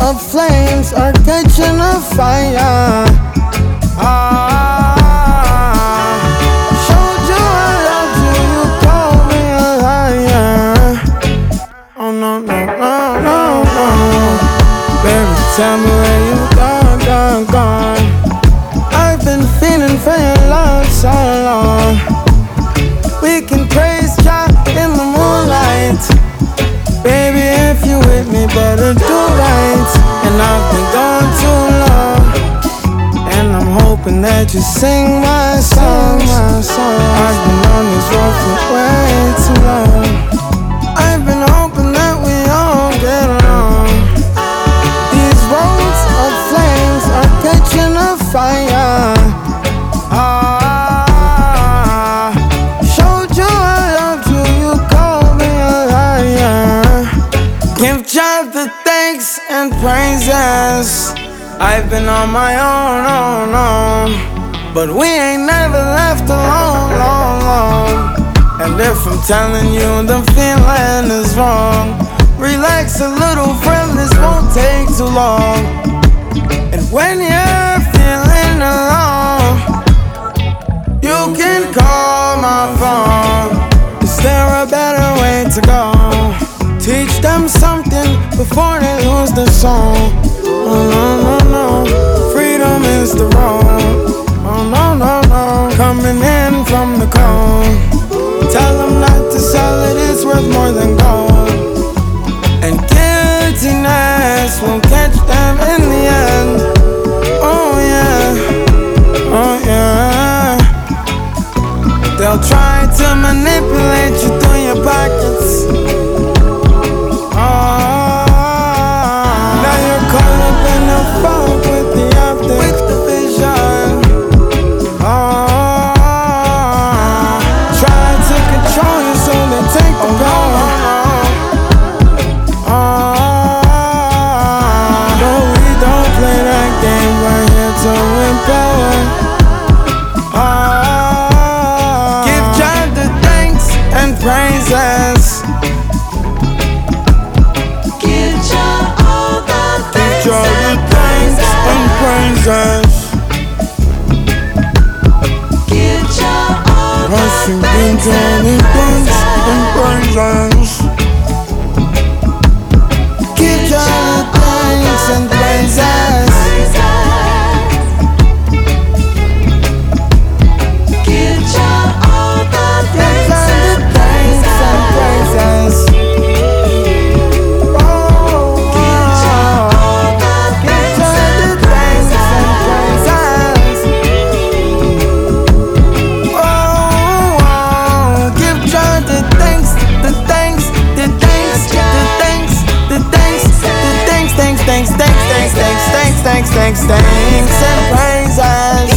of flames are catching a fire. Showed you I loved you, you called me a liar. Oh no, no, no, no, no. Baby, tell me where you gone. I've been feeling for your love so long. We can praise God in the moonlight. Baby, if you with me, better do right. And I've been gone too long, and I'm hoping that you sing my songs. I've been on this road for way too long. I've been hoping that we all get along. These roads of flames are catching a fire. Showed you I loved you, you called me a liar. Give God the thanks and praises. I've been on my own, but we ain't never left alone. And if I'm telling you the feeling is wrong, relax a little, friend, this won't take too long. And when you're feeling alone, you can call my phone. Is there a better way to go? Teach them something before they lose their soul. Oh no, no, no, freedom is the road. Oh no, no, no, coming in from the cold. Tell them not to sell it, it's worth more than gold. And guiltiness will catch them in the end. Oh yeah, oh yeah. They'll try to manipulate you through your pockets. Now you're caught up in the fog with the optics, with the vision. Try to control you so they take the power. No, we don't play that game, we're here to empower. Give God the thanks and praises. All the thanks and praises. Rushing into the thanks and praises. Give all the thanks and praises. Give all the thanks and praises. Thanks and praises.